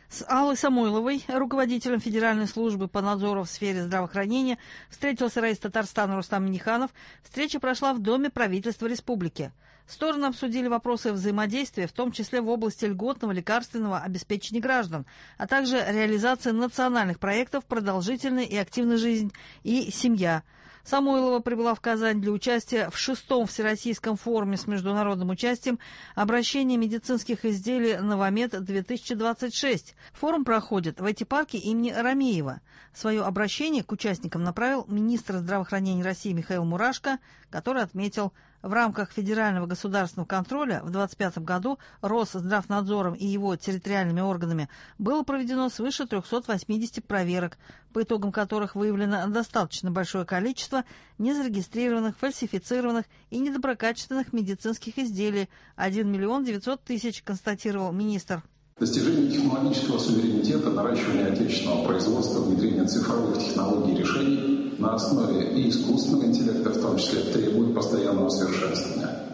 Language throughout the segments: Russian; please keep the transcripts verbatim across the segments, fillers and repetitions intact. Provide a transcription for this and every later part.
С Аллой Самойловой, руководителем Федеральной службы по надзору в сфере здравоохранения, встретился раис Татарстана Рустам Минниханов. Встреча прошла в Доме правительства республики. Стороны обсудили вопросы взаимодействия, в том числе в области льготного лекарственного обеспечения граждан, а также реализации национальных проектов «Продолжительная и активная жизнь» и «Семья». Самойлова прибыла в Казань для участия в шестом Всероссийском форуме с международным участием «Обращение медицинских изделий Новомед-две тысячи двадцать шесть». Форум проходит в ай ти-парке имени Ромеева. Свое обращение к участникам направил министр здравоохранения России Михаил Мурашко, который отметил, в рамках федерального государственного контроля в двадцать пятом году Росздравнадзором и его территориальными органами было проведено свыше трёхсот восьмидесяти проверок, по итогам которых выявлено достаточно большое количество незарегистрированных, фальсифицированных и недоброкачественных медицинских изделий – один миллион девятьсот тысяч, констатировал министр. Достижение технологического суверенитета, наращивание отечественного производства, внедрение цифровых технологий и решений на основе и искусственного интеллекта, в том числе, требует постоянного совершенствования.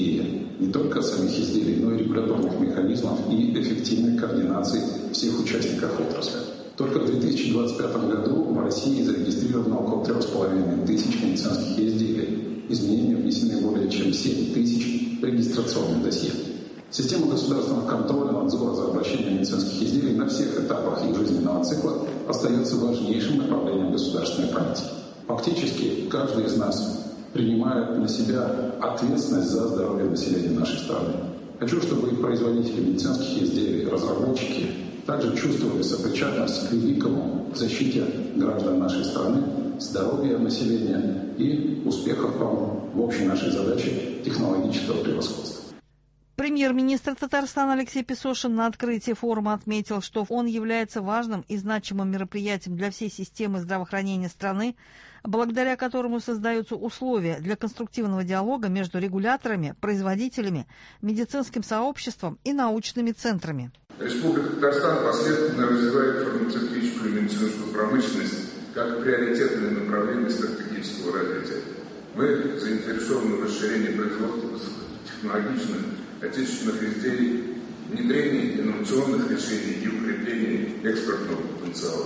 И не только самих изделий, но и регуляторных механизмов и эффективной координации всех участников отрасли. Только в две тысячи двадцать пятом году в России зарегистрировано около трех с половиной тысяч медицинских изделий. Изменения внесены более чем семь тысяч регистрационных досье. Система государственного контроля, надзора за обращением медицинских изделий на всех этапах их жизненного цикла остается важнейшим направлением государственной политики. Фактически, каждый из нас принимает на себя ответственность за здоровье населения нашей страны. Хочу, чтобы и производители медицинских изделий, разработчики также чувствовали сопричастность к великому защите граждан нашей страны, здоровья населения и успехов вам в общей нашей задаче технологического превосходства. Премьер-министр Татарстана Алексей Песошин на открытии форума отметил, что он является важным и значимым мероприятием для всей системы здравоохранения страны, благодаря которому создаются условия для конструктивного диалога между регуляторами, производителями, медицинским сообществом и научными центрами. Республика Татарстан последовательно развивает фармацевтическую и медицинскую промышленность как приоритетное направление стратегического развития. Мы заинтересованы в расширении производства высокотехнологичных отечественных изделий, внедрении инновационных решений и укреплении экспортного потенциала.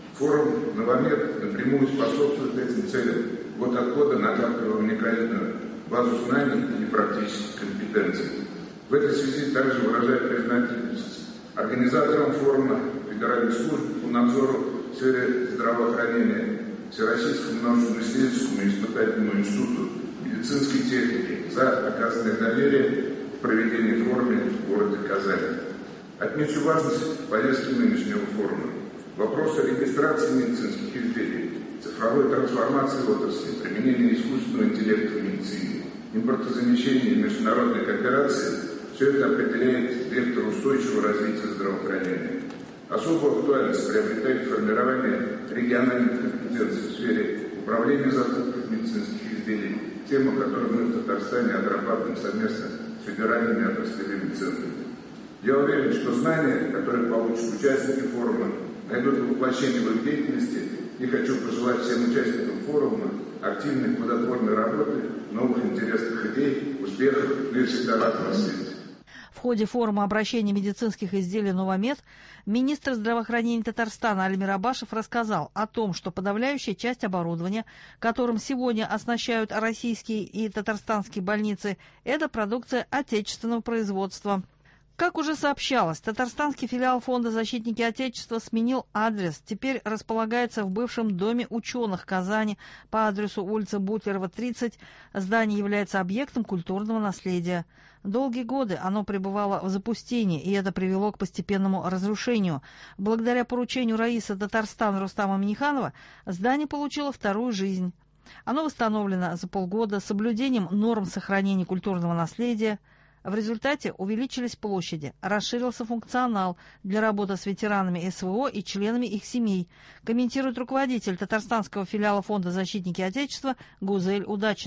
Форум «Новомед» напрямую способствует этим целям. Год от года накапливая уникальную базу знаний и практических компетенций. В этой связи также выражает признательность организаторам форума, Федеральной службе по надзору в сфере здравоохранения, Всероссийскому научно-исследовательскому и испытательному институту медицинской техники за оказанное доверие в проведении форума в городе Казани. Отмечу важность повестки нынешнего форума. Вопросы регистрации медицинских изделий, цифровой трансформации отрасли, применения искусственного интеллекта в медицине, импортозамещения и международной кооперации – все это определяет вектор устойчивого развития здравоохранения. Особую актуальность приобретает формирование региональных компетенций в сфере управления закупкой медицинских изделий, тема, которую мы в Татарстане отрабатываем совместно с федеральными отраслевыми центрами. Я уверен, что знания, которые получат участники форума, найдут воплощение в их деятельности, и хочу пожелать всем участникам форума активной плодотворной работы, новых интересных идей, успехов, ну и всегда рад вас видеть. В ходе форума обращения медицинских изделий «Новомед» министр здравоохранения Татарстана Альмир Абашев рассказал о том, что подавляющая часть оборудования, которым сегодня оснащают российские и татарстанские больницы, это продукция отечественного производства. Как уже сообщалось, татарстанский филиал Фонда «Защитники Отечества» сменил адрес. Теперь располагается в бывшем Доме ученых Казани по адресу улица Бутлерова, тридцать. Здание является объектом культурного наследия. Долгие годы оно пребывало в запустении, и это привело к постепенному разрушению. Благодаря поручению раиса Татарстана Рустама Минниханова здание получило вторую жизнь. Оно восстановлено за полгода с соблюдением норм сохранения культурного наследия. В результате увеличились площади, расширился функционал для работы с ветеранами эс вэ о и членами их семей, комментирует руководитель татарстанского филиала Фонда «Защитники Отечества» Гузель Удачина.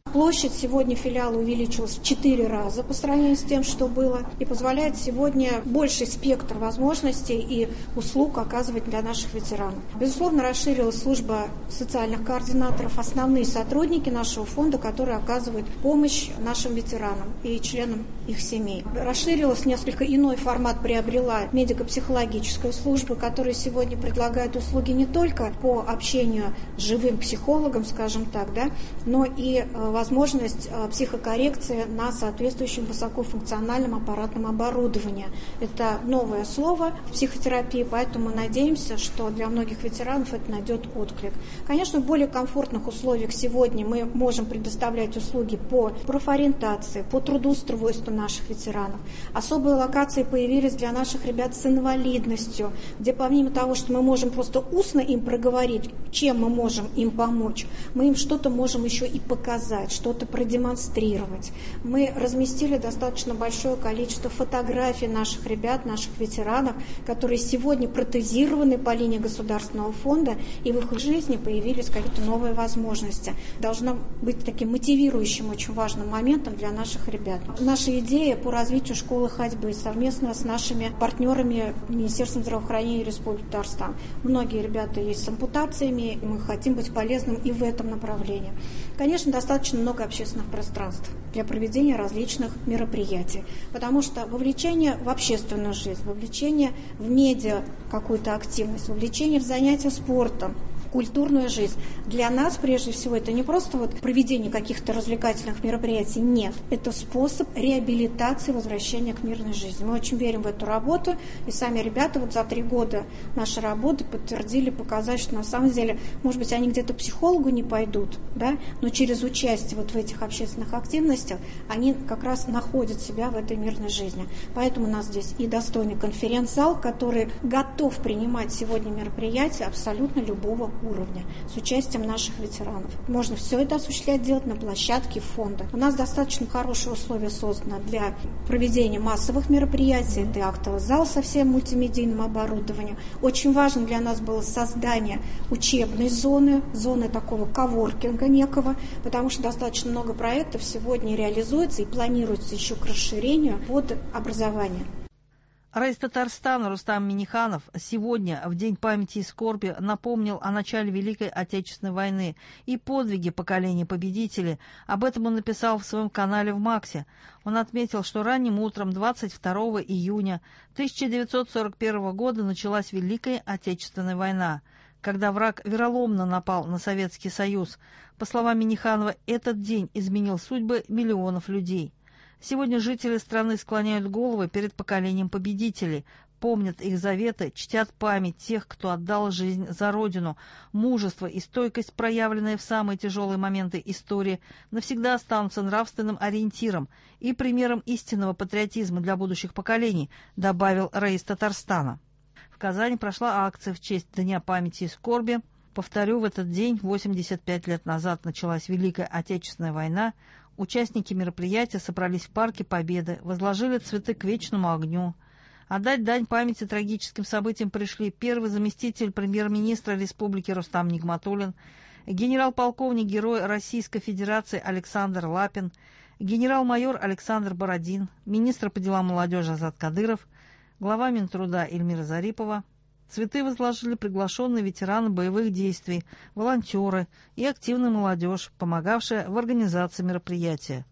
Площадь сегодня филиала увеличилась в четыре раза по сравнению с тем, что было, и позволяет сегодня больший спектр возможностей и услуг оказывать для наших ветеранов. Безусловно, расширилась служба социальных координаторов, основные сотрудники нашего фонда, которые оказывают помощь нашим ветеранам и членам их семей. Расширилась несколько иной формат, приобрела медико-психологическая служба, которая сегодня предлагает услуги не только по общению с живым психологом, скажем так, да, но и возможность возможность психокоррекции на соответствующем высокофункциональном аппаратном оборудовании. Это новое слово в психотерапии, поэтому мы надеемся, что для многих ветеранов это найдет отклик. Конечно, в более комфортных условиях сегодня мы можем предоставлять услуги по профориентации, по трудоустройству наших ветеранов. Особые локации появились для наших ребят с инвалидностью, где помимо того, что мы можем просто устно им проговорить, чем мы можем им помочь, мы им что-то можем еще и показать, что-то продемонстрировать. Мы разместили достаточно большое количество фотографий наших ребят, наших ветеранов, которые сегодня протезированы по линии Государственного фонда, и в их жизни появились какие-то новые возможности. Должна быть таким мотивирующим, очень важным моментом для наших ребят. Наша идея по развитию школы ходьбы совместно с нашими партнерами Министерством здравоохранения Республики Татарстан. Многие ребята есть с ампутациями, и мы хотим быть полезным и в этом направлении. Конечно, достаточно много общественных пространств для проведения различных мероприятий, потому что вовлечение в общественную жизнь, вовлечение в медиа какую-то активность, вовлечение в занятия спортом, культурную жизнь. Для нас, прежде всего, это не просто вот проведение каких-то развлекательных мероприятий, нет. Это способ реабилитации, возвращения к мирной жизни. Мы очень верим в эту работу, и сами ребята вот за три года нашей работы подтвердили, показать, что на самом деле, может быть, они где-то к психологу не пойдут, да, но через участие вот в этих общественных активностях они как раз находят себя в этой мирной жизни. Поэтому у нас здесь и достойный конференц-зал, который готов принимать сегодня мероприятия абсолютно любого уровня с участием наших ветеранов. Можно все это осуществлять, делать на площадке фонда. У нас достаточно хорошие условия созданы для проведения массовых мероприятий. Это актовый зал со всем мультимедийным оборудованием. Очень важно для нас было создание учебной зоны, зоны такого коворкинга некого, потому что достаточно много проектов сегодня реализуется и планируется еще к расширению под образование. Раис Татарстана Рустам Минниханов сегодня, в День памяти и скорби, напомнил о начале Великой Отечественной войны и подвиге поколения победителей. Об этом он написал в своем канале в Максе. Он отметил, что ранним утром двадцать второго июня тысяча девятьсот сорок первого года началась Великая Отечественная война, когда враг вероломно напал на Советский Союз. По словам Минниханова, этот день изменил судьбы миллионов людей. Сегодня жители страны склоняют головы перед поколением победителей, помнят их заветы, чтят память тех, кто отдал жизнь за Родину. Мужество и стойкость, проявленные в самые тяжелые моменты истории, навсегда останутся нравственным ориентиром и примером истинного патриотизма для будущих поколений, добавил Раис Татарстана. В Казани прошла акция в честь Дня памяти и скорби. Повторю, в этот день, восемьдесят пять лет назад, началась Великая Отечественная война. Участники мероприятия собрались в Парке Победы, возложили цветы к вечному огню. Отдать дань памяти трагическим событиям пришли первый заместитель премьер-министра Республики Рустам Нигматуллин, генерал-полковник Герой Российской Федерации Александр Лапин, генерал-майор Александр Бородин, министр по делам молодежи Азат Кадыров, глава Минтруда Эльмира Зарипова. Цветы возложили приглашенные ветераны боевых действий, волонтеры и активная молодежь, помогавшая в организации мероприятия.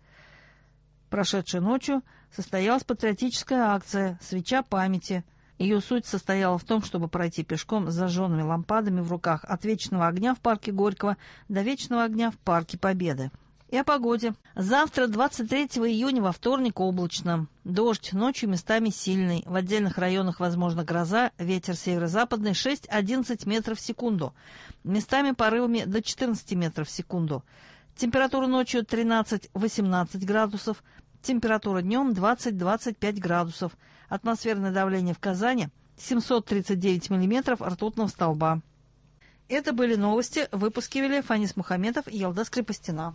Прошедшей ночью состоялась патриотическая акция «Свеча памяти». Ее суть состояла в том, чтобы пройти пешком с зажженными лампадами в руках от вечного огня в парке Горького до вечного огня в парке Победы. И о погоде. Завтра, двадцать третьего июня, во вторник, облачно. Дождь, ночью местами сильный. В отдельных районах возможна гроза, ветер северо-западный шесть-одиннадцать метров в секунду. Местами порывами до четырнадцати метров в секунду. Температура ночью тринадцать-восемнадцать градусов. Температура днем двадцать-двадцать пять градусов. Атмосферное давление в Казани семьсот тридцать девять миллиметров ртутного столба. Это были новости. Выпуски вели Фанис Мухаметов и Ялда Скрипостина.